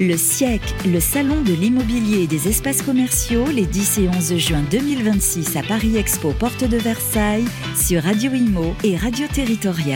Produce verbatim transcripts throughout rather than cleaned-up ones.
Le siècle, le salon de l'immobilier et des espaces commerciaux, les dix et onze juin deux mille vingt-six à Paris Expo, porte de Versailles, sur Radio Imo et Radio Territoria.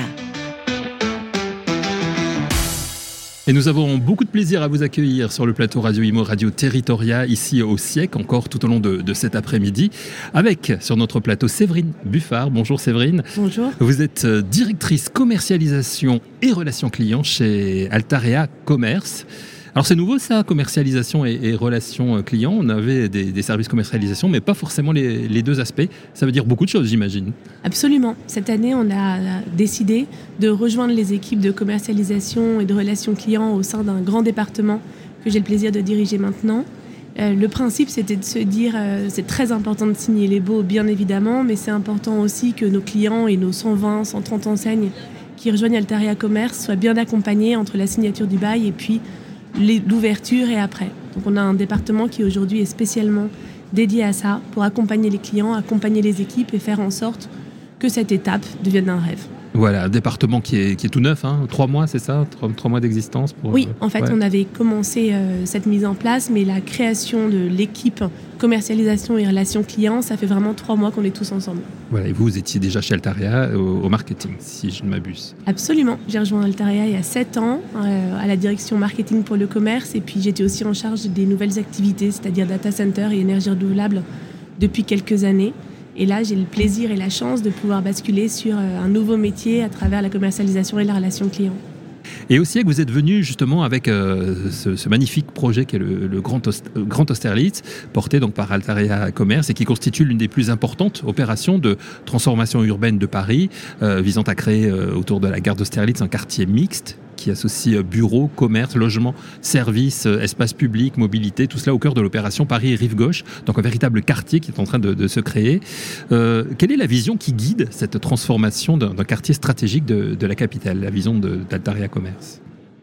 Et nous avons beaucoup de plaisir à vous accueillir sur le plateau Radio Imo, Radio Territoria, ici au siècle, encore tout au long de, de cet après-midi, avec sur notre plateau Séverine Buffard. Bonjour Séverine. Bonjour. Vous êtes directrice commercialisation et relations clients chez Altarea Commerce. Alors c'est nouveau ça, commercialisation et, et relations clients. On avait des, des services commercialisation, mais pas forcément les, les deux aspects. Ça veut dire beaucoup de choses, j'imagine. Absolument. Cette année, on a décidé de rejoindre les équipes de commercialisation et de relations clients au sein d'un grand département que j'ai le plaisir de diriger maintenant. Euh, le principe, c'était de se dire, euh, c'est très important de signer les baux, bien évidemment, mais c'est important aussi que nos clients et nos cent vingt, cent trente enseignes qui rejoignent Altarea Commerce soient bien accompagnés entre la signature du bail et puis l'ouverture et après. Donc on a un département qui aujourd'hui est spécialement dédié à ça pour accompagner les clients, accompagner les équipes et faire en sorte que cette étape devienne un rêve. Voilà, un département qui est, qui est tout neuf, hein. trois mois, c'est ça trois, trois mois d'existence pour... Oui, en fait, ouais. on avait commencé euh, cette mise en place, mais la création de l'équipe commercialisation et relations clients, ça fait vraiment trois mois qu'on est tous ensemble. Voilà, et vous, vous étiez déjà chez Altarea au, au marketing, si je ne m'abuse. Absolument, j'ai rejoint Altarea il y a sept ans, euh, à la direction marketing pour le commerce, et puis j'étais aussi en charge des nouvelles activités, c'est-à-dire data center et énergie renouvelable, depuis quelques années. Et là, j'ai le plaisir et la chance de pouvoir basculer sur un nouveau métier à travers la commercialisation et la relation client. Et aussi, vous êtes venu justement avec euh, ce, ce magnifique projet qui est le, le Grand, Ost- Grand Austerlitz, porté donc par Altarea Commerce et qui constitue l'une des plus importantes opérations de transformation urbaine de Paris, euh, visant à créer euh, autour de la gare d'Austerlitz un quartier mixte qui associe bureaux, commerce, logement, services, espaces publics, mobilité, tout cela au cœur de l'opération Paris Rive Gauche, donc un véritable quartier qui est en train de, de se créer. Euh, quelle est la vision qui guide cette transformation d'un, d'un quartier stratégique de, de la capitale, la vision de, d'Altarea Commerce ?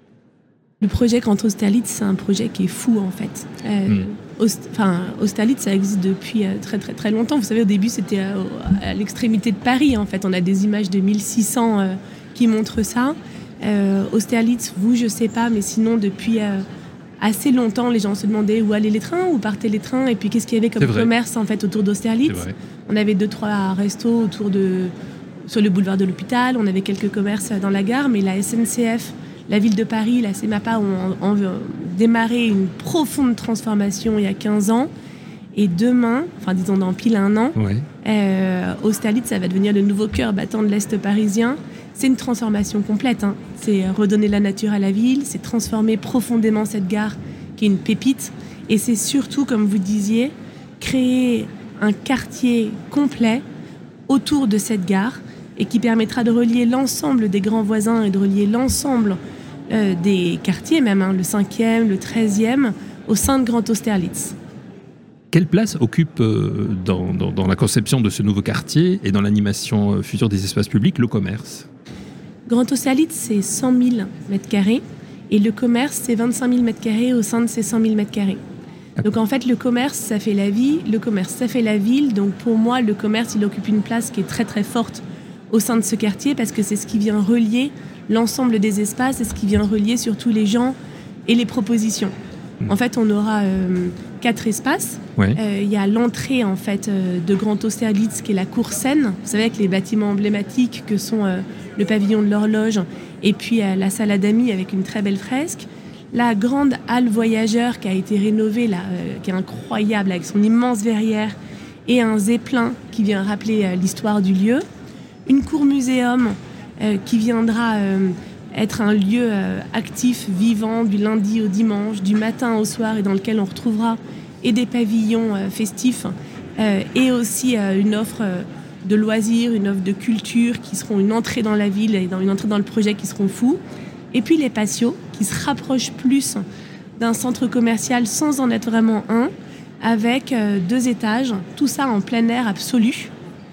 Le projet Grand Austerlitz, c'est un projet qui est fou en fait. Euh, mm. Aust- enfin, Austerlitz, ça existe depuis euh, très très très longtemps. Vous savez, au début, c'était à, à l'extrémité de Paris. En fait, on a des images de mille six cents euh, qui montrent ça. Euh, Austerlitz, vous, je sais pas, mais sinon, depuis euh, assez longtemps, les gens se demandaient où allaient les trains, où partaient les trains, et puis qu'est-ce qu'il y avait comme commerce en fait autour d'Austerlitz. On avait deux, trois restos autour de, sur le boulevard de l'Hôpital, on avait quelques commerces dans la gare, mais la S N C F, la ville de Paris, la CEMAPA ont, ont, ont démarré une profonde transformation il y a quinze ans. Et demain, enfin disons dans pile un an, ouais. euh, Austerlitz, ça va devenir le nouveau cœur battant de l'Est parisien. C'est une transformation complète, hein. C'est redonner la nature à la ville, c'est transformer profondément cette gare qui est une pépite. Et c'est surtout, comme vous disiez, créer un quartier complet autour de cette gare et qui permettra de relier l'ensemble des grands voisins et de relier l'ensemble euh, des quartiers, même hein, le cinquième, le treizième, au sein de Grand Austerlitz. Quelle place occupe euh, dans, dans, dans la conception de ce nouveau quartier et dans l'animation euh, future des espaces publics le commerce ? Grand Austerlitz, c'est cent mille mètres carrés et le commerce, c'est vingt-cinq mille mètres carrés au sein de ces cent mille mètres carrés. Donc en fait, le commerce, ça fait la vie, le commerce, ça fait la ville. Donc pour moi, le commerce, il occupe une place qui est très très forte au sein de ce quartier parce que c'est ce qui vient relier l'ensemble des espaces, c'est ce qui vient relier surtout les gens et les propositions. En fait, on aura euh, quatre espaces. Il ouais. euh, y a l'entrée en fait euh, de Grand Austerlitz qui est la cour Seine. Vous savez, avec les bâtiments emblématiques que sont euh, le pavillon de l'horloge et puis euh, la salle à Dami avec une très belle fresque. La grande halle voyageurs qui a été rénovée, là, euh, qui est incroyable avec son immense verrière et un zeppelin qui vient rappeler euh, l'histoire du lieu. Une cour muséum euh, qui viendra... Euh, être un lieu euh, actif, vivant, du lundi au dimanche, du matin au soir, et dans lequel on retrouvera et des pavillons euh, festifs, euh, et aussi euh, une offre euh, de loisirs, une offre de culture, qui seront une entrée dans la ville et dans une entrée dans le projet qui seront fous. Et puis les patios, qui se rapprochent plus d'un centre commercial sans en être vraiment un, avec euh, deux étages, tout ça en plein air absolu,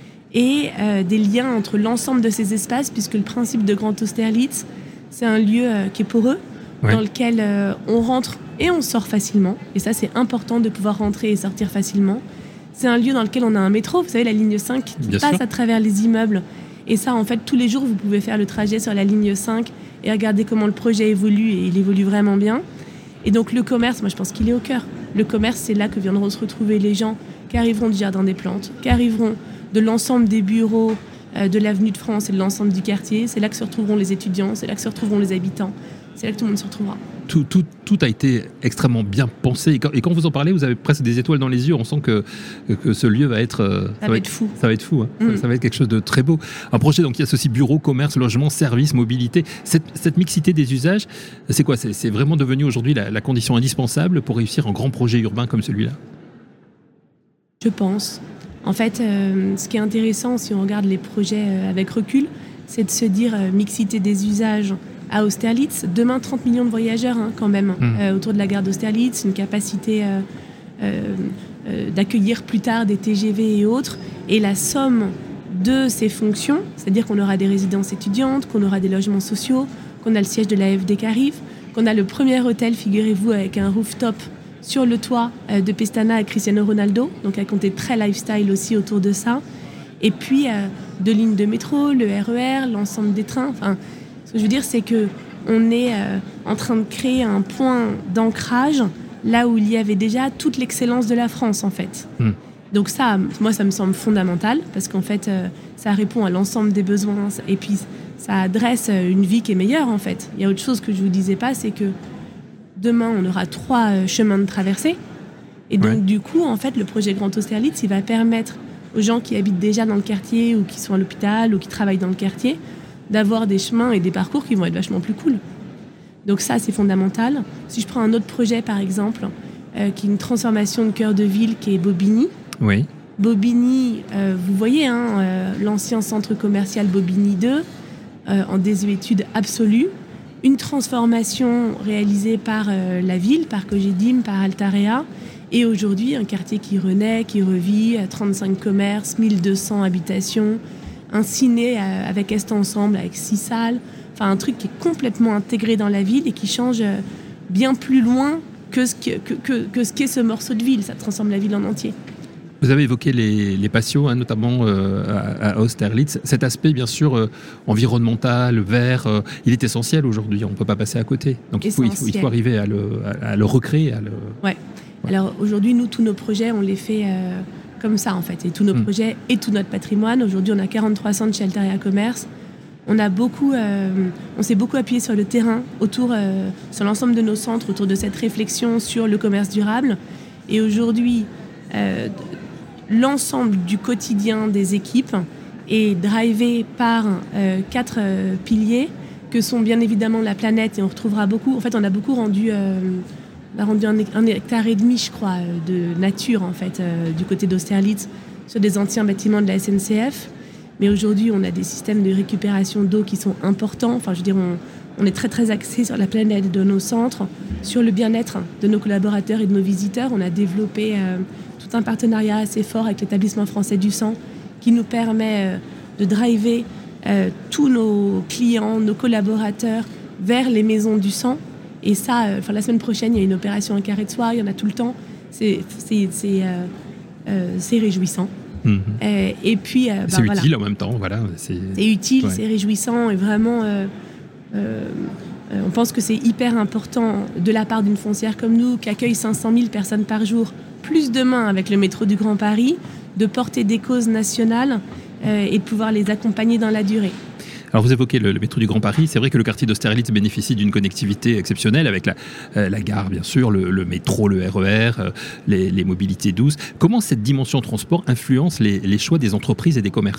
et euh, des liens entre l'ensemble de ces espaces, puisque le principe de Grand Austerlitz, c'est un lieu euh, qui est poreux, ouais. dans lequel euh, on rentre et on sort facilement. Et ça, c'est important de pouvoir rentrer et sortir facilement. C'est un lieu dans lequel on a un métro, vous savez, la ligne cinq qui Bien passe sûr. à travers les immeubles. Et ça, en fait, tous les jours, vous pouvez faire le trajet sur la ligne cinq et regarder comment le projet évolue, et il évolue vraiment bien. Et donc le commerce, moi je pense qu'il est au cœur. Le commerce, c'est là que viendront se retrouver les gens qui arriveront du Jardin des Plantes, qui arriveront de l'ensemble des bureaux euh, de l'Avenue de France et de l'ensemble du quartier. C'est là que se retrouveront les étudiants, c'est là que se retrouveront les habitants, c'est là que tout le monde se retrouvera. Tout, tout, tout a été extrêmement bien pensé. Et quand, et quand vous en parlez, vous avez presque des étoiles dans les yeux. On sent que, que ce lieu va être... Ça, ça va être fou. Ça va être fou. Hein. Mm. Ça, ça va être quelque chose de très beau. Un projet donc, qui associe bureau, commerce, logement, services, mobilité. Cette, cette mixité des usages, c'est quoi ? c'est, c'est vraiment devenu aujourd'hui la, la condition indispensable pour réussir un grand projet urbain comme celui-là ? Je pense. En fait, euh, ce qui est intéressant, si on regarde les projets euh, avec recul, c'est de se dire euh, mixité des usages à Austerlitz. Demain, trente millions de voyageurs hein, quand même mmh. euh, autour de la gare d'Austerlitz, une capacité euh, euh, euh, d'accueillir plus tard des T G V et autres. Et la somme de ces fonctions, c'est-à-dire qu'on aura des résidences étudiantes, qu'on aura des logements sociaux, qu'on a le siège de l'A F D qui arrive, qu'on a le premier hôtel, figurez-vous, avec un rooftop sur le toit euh, de Pestana et Cristiano Ronaldo, donc à compter très lifestyle aussi autour de ça. Et puis, euh, deux lignes de métro, le R E R, l'ensemble des trains. Enfin, ce que je veux dire, c'est qu'on est euh, en train de créer un point d'ancrage là où il y avait déjà toute l'excellence de la France, en fait. Mmh. Donc ça, moi, ça me semble fondamental, parce qu'en fait, euh, ça répond à l'ensemble des besoins, et puis ça adresse une vie qui est meilleure, en fait. Il y a autre chose que je ne vous disais pas, c'est que demain, on aura trois euh, chemins de traversée, et donc, ouais. du coup, en fait, le projet Grand Austerlitz, il va permettre aux gens qui habitent déjà dans le quartier, ou qui sont à l'hôpital, ou qui travaillent dans le quartier, d'avoir des chemins et des parcours qui vont être vachement plus cool. Donc ça, c'est fondamental. Si je prends un autre projet, par exemple, euh, qui est une transformation de cœur de ville, qui est Bobigny. Oui. Bobigny, euh, vous voyez, hein, euh, l'ancien centre commercial Bobigny deux, euh, en désuétude absolue. Une transformation réalisée par euh, la ville, par Cogedim, par Altarea. Et aujourd'hui, un quartier qui renaît, qui revit, trente-cinq commerces, mille deux cents habitations, un ciné avec Est Ensemble, avec six salles, enfin un truc qui est complètement intégré dans la ville et qui change bien plus loin que ce, que, que, que ce qu'est ce morceau de ville. Ça transforme la ville en entier. Vous avez évoqué les, les patios, hein, notamment euh, à, à Austerlitz. Cet aspect, bien sûr, euh, environnemental, vert, euh, il est essentiel aujourd'hui. On ne peut pas passer à côté. Donc il faut, il, faut, il faut arriver à le, à, à le recréer. À le... Ouais. ouais. Alors aujourd'hui, nous, tous nos projets, on les fait... Euh... comme ça en fait, et tous nos mmh. projets et tout notre patrimoine. Aujourd'hui, on a quarante-trois centres chez Altarea Commerce. On a beaucoup, euh, on s'est beaucoup appuyé sur le terrain, autour, euh, sur l'ensemble de nos centres, autour de cette réflexion sur le commerce durable. Et aujourd'hui, euh, l'ensemble du quotidien des équipes est drivé par euh, quatre euh, piliers que sont bien évidemment la planète, et on retrouvera beaucoup. En fait, on a beaucoup rendu. Euh, On a rendu un, un hectare et demi, je crois, de nature, en fait, euh, du côté d'Austerlitz, sur des anciens bâtiments de la S N C F. Mais aujourd'hui, on a des systèmes de récupération d'eau qui sont importants. Enfin, je veux dire, on, on est très, très axé sur la planète de nos centres, sur le bien-être de nos collaborateurs et de nos visiteurs. On a développé euh, tout un partenariat assez fort avec l'Établissement français du sang qui nous permet euh, de driver euh, tous nos clients, nos collaborateurs vers les maisons du sang. Et ça, euh, enfin, la semaine prochaine, il y a une opération un carré de soir, il y en a tout le temps. C'est, c'est, c'est, euh, euh, c'est réjouissant. Mmh. Et, et puis, euh, c'est bah, utile voilà. en même temps. Voilà, c'est... c'est utile, ouais. c'est réjouissant. Et vraiment, euh, euh, on pense que c'est hyper important de la part d'une foncière comme nous, qui accueille cinq cent mille personnes par jour, plus demain avec le métro du Grand Paris, de porter des causes nationales euh, et de pouvoir les accompagner dans la durée. Alors vous évoquez le, le métro du Grand Paris, c'est vrai que le quartier d'Austerlitz bénéficie d'une connectivité exceptionnelle avec la, euh, la gare bien sûr, le, le métro, le R E R, euh, les, les mobilités douces. Comment cette dimension transport influence les, les choix des entreprises et des commerçants ?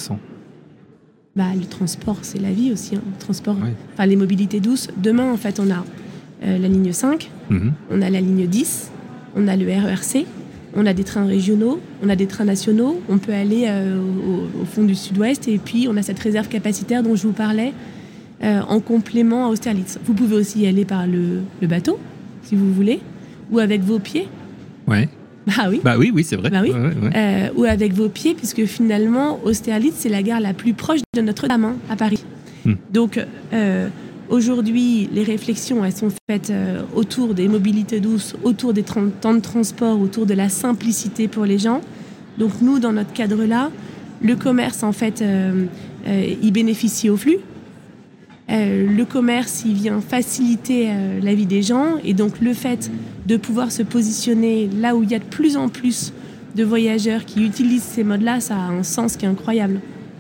Bah, le transport, c'est la vie aussi. Hein. Le transport, oui. Enfin les mobilités douces. Demain, en fait, on a euh, la ligne cinq, mm-hmm. on a la ligne dix, on a le R E R C, on a des trains régionaux, on a des trains nationaux, on peut aller euh, au, au fond du sud-ouest, et puis on a cette réserve capacitaire dont je vous parlais euh, en complément à Austerlitz. Vous pouvez aussi y aller par le, le bateau, si vous voulez, ou avec vos pieds. Ouais. Bah oui. Bah oui, oui, c'est vrai. Bah oui. Ouais, ouais, ouais. Euh, ou avec vos pieds, puisque finalement, Austerlitz, c'est la gare la plus proche de Notre-Dame, hein, à Paris. Hmm. Donc, euh, aujourd'hui, les réflexions, elles sont faites euh, autour des mobilités douces, autour des tra- temps de transport, autour de la simplicité pour les gens. Donc nous, dans notre cadre-là, le commerce, en fait, euh, euh, il bénéficie au flux. Euh, le commerce, il vient faciliter euh, la vie des gens. Et donc, le fait de pouvoir se positionner là où il y a de plus en plus de voyageurs qui utilisent ces modes-là, ça a un sens qui est incroyable.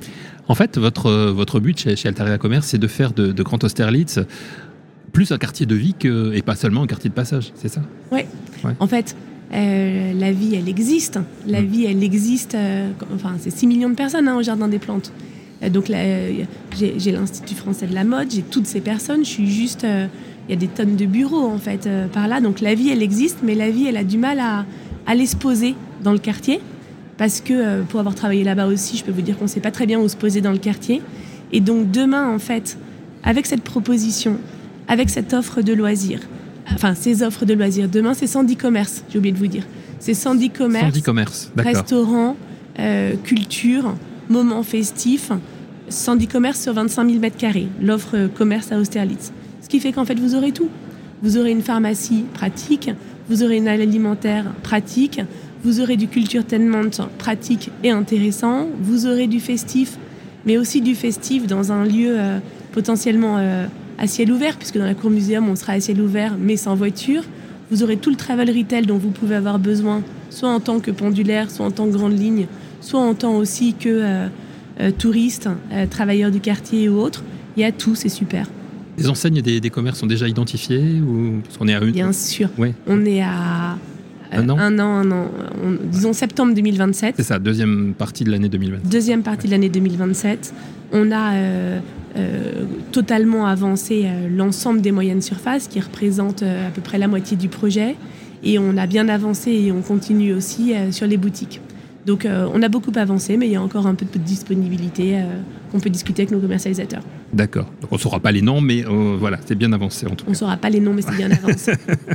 En fait, votre, votre but chez, chez Altaria Commerce, c'est de faire de, de Grand Austerlitz plus un quartier de vie que, et pas seulement un quartier de passage, c'est ça ? Ouais. ouais. En fait, euh, la vie, elle existe. La mmh. vie, elle existe. Euh, enfin, c'est six millions de personnes hein, au Jardin des Plantes. Euh, donc, là, euh, j'ai, j'ai l'Institut français de la mode, j'ai toutes ces personnes. Je suis juste... Il euh, y a des tonnes de bureaux, en fait, euh, par là. Donc, la vie, elle existe, mais la vie, elle a du mal à, à aller se poser dans le quartier. Parce que, euh, pour avoir travaillé là-bas aussi, je peux vous dire qu'on ne sait pas très bien où se poser dans le quartier. Et donc, demain, en fait, avec cette proposition, avec cette offre de loisirs, enfin ces offres de loisirs, demain c'est Sandy Commerce, j'ai oublié de vous dire, c'est Sandy Commerce, Sandy Commerce, d'accord. Restaurant, euh, culture, moments festifs, Sandy Commerce sur vingt-cinq mille mètres carrés, l'offre commerce à Austerlitz. Ce qui fait qu'en fait vous aurez tout. Vous aurez une pharmacie pratique, vous aurez une halle alimentaire pratique, vous aurez du culturetainment pratique et intéressant, vous aurez du festif, mais aussi du festif dans un lieu euh, potentiellement... Euh, à ciel ouvert, puisque dans la cour muséum, on sera à ciel ouvert, mais sans voiture. Vous aurez tout le travel retail dont vous pouvez avoir besoin, soit en tant que pendulaire, soit en tant que grande ligne, soit en tant aussi que euh, euh, touriste, euh, travailleur du quartier ou autre. Il y a tout, c'est super. Les enseignes des, des commerces sont déjà identifiées ou... Parce qu'on est à une... Bien sûr. Ouais. On est à... Un an Un an, un an. On, disons septembre deux mille vingt-sept. C'est ça, deuxième partie de l'année deux mille vingt-sept. Deuxième partie de l'année deux mille vingt-sept. On a euh, euh, totalement avancé euh, l'ensemble des moyennes surfaces qui représentent euh, à peu près la moitié du projet. Et on a bien avancé et on continue aussi euh, sur les boutiques. Donc euh, on a beaucoup avancé, mais il y a encore un peu de disponibilité euh, qu'on peut discuter avec nos commercialisateurs. D'accord. Donc on ne saura pas les noms, mais euh, voilà, c'est bien avancé en tout cas. On ne saura pas les noms, mais c'est bien avancé.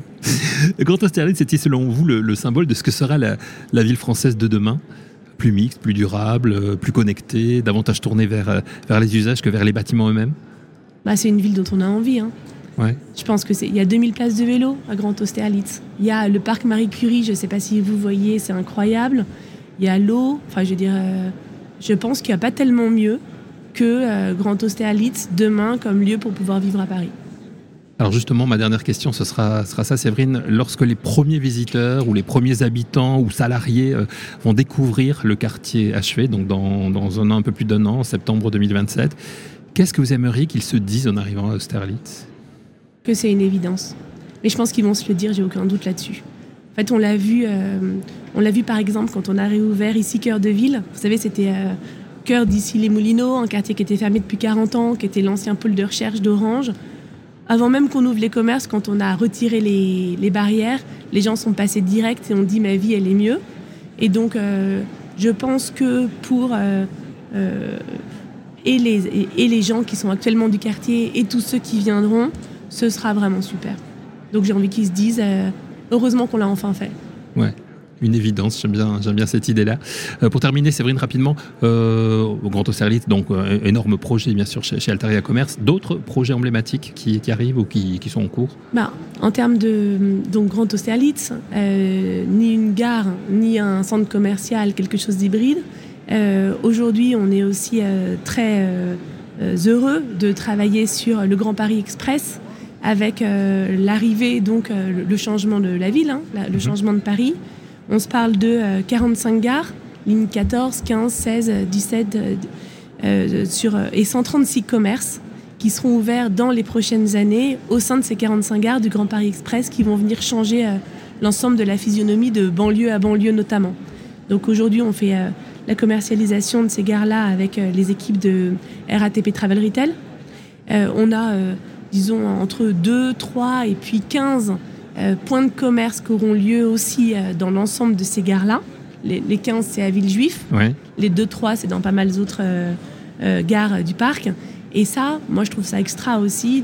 Grand Austerlitz, c'était selon vous le, le symbole de ce que sera la, la ville française de demain ? Plus mixte, plus durable, plus connectée, davantage tournée vers, vers les usages que vers les bâtiments eux-mêmes ? Bah, c'est une ville dont on a envie. Hein. Ouais. Je pense que c'est. Il y a deux mille places de vélo à Grand Austerlitz. Il y a le parc Marie Curie, je ne sais pas si vous voyez, c'est incroyable. Il y a l'eau. Enfin, je veux dire, euh, je pense qu'il n'y a pas tellement mieux que euh, Grand Austerlitz demain comme lieu pour pouvoir vivre à Paris. Alors justement, ma dernière question, ce sera, sera ça, Séverine. Lorsque les premiers visiteurs ou les premiers habitants ou salariés euh, vont découvrir le quartier achevé, donc dans, dans un an, un peu plus d'un an, en septembre deux mille vingt-sept, qu'est-ce que vous aimeriez qu'ils se disent en arrivant à Austerlitz ? Que c'est une évidence. Mais je pense qu'ils vont se le dire, j'ai aucun doute là-dessus. En fait, on l'a vu, euh, on l'a vu par exemple quand on a réouvert ici Cœur de Ville. Vous savez, c'était euh, Cœur d'Issy-les-Moulineaux, un quartier qui était fermé depuis quarante ans, qui était l'ancien pôle de recherche d'Orange. Avant même qu'on ouvre les commerces, quand on a retiré les, les barrières, les gens sont passés direct et ont dit « ma vie, elle est mieux ». Et donc, euh, je pense que pour euh, euh, et, les, et, et les gens qui sont actuellement du quartier et tous ceux qui viendront, ce sera vraiment super. Donc j'ai envie qu'ils se disent euh, « heureusement qu'on l'a enfin fait ». Ouais. Une évidence, j'aime bien, j'aime bien cette idée-là. Euh, pour terminer, Séverine, rapidement, euh, au Grand Austerlitz, donc euh, énorme projet bien sûr chez, chez Altaria Commerce, d'autres projets emblématiques qui, qui arrivent ou qui, qui sont en cours ? Bah, en termes de donc, Grand Austerlitz, euh, ni une gare, ni un centre commercial, quelque chose d'hybride. Euh, aujourd'hui, on est aussi euh, très euh, heureux de travailler sur le Grand Paris Express, avec euh, l'arrivée, donc euh, le changement de la ville, hein, la, le changement de Paris. On se parle de euh, quarante-cinq gares, lignes quatorze, quinze, seize, dix-sept euh, euh, sur, euh, et cent trente-six commerces qui seront ouverts dans les prochaines années au sein de ces quarante-cinq gares du Grand Paris Express qui vont venir changer euh, l'ensemble de la physionomie de banlieue à banlieue notamment. Donc aujourd'hui, on fait euh, la commercialisation de ces gares-là avec euh, les équipes de R A T P Travel Retail. Euh, on a, euh, disons, entre deux, trois et puis quinze Euh, points de commerce qui auront lieu aussi euh, dans l'ensemble de ces gares-là. Les, les quinze, c'est à Villejuif. Ouais. Les deux trois, c'est dans pas mal d'autres euh, euh, gares du parc. Et ça, moi, je trouve ça extra aussi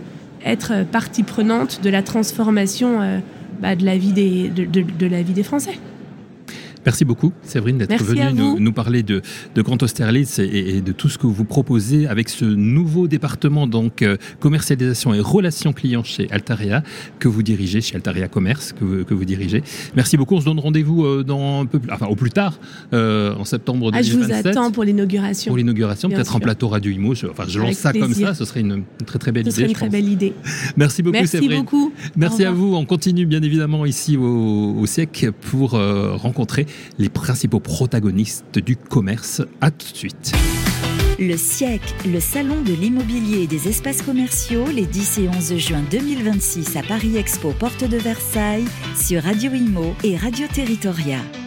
d'être partie prenante de la transformation euh, bah, de, la vie des, de, de, de la vie des Français. Merci beaucoup, Séverine, d'être Merci venue nous, nous parler de, de Grand Austerlitz et, et de tout ce que vous proposez avec ce nouveau département, donc euh, commercialisation et relations clients chez Altaria, que vous dirigez, chez Altaria Commerce, que vous, que vous dirigez. Merci beaucoup. On se donne rendez-vous euh, dans un peu, enfin, au plus tard, euh, en septembre deux mille vingt-sept. Ah, je vous attends pour l'inauguration. Pour l'inauguration, Bien peut-être sûr. en plateau Radio Imo. Je, enfin, je lance Avec ça plaisir. comme ça, ce serait une, une très très belle Ce idée. serait une je très pense. belle idée. Merci beaucoup, Merci Séverine. beaucoup. Merci Au à revoir. vous. On continue bien évidemment ici au, au S I E C pour euh, rencontrer les principaux protagonistes du commerce. À tout de suite. Le S I E C, le salon de l'immobilier et des espaces commerciaux, les dix et onze juin deux mille vingt-six à Paris Expo, porte de Versailles, sur Radio Imo et Radio Territoria.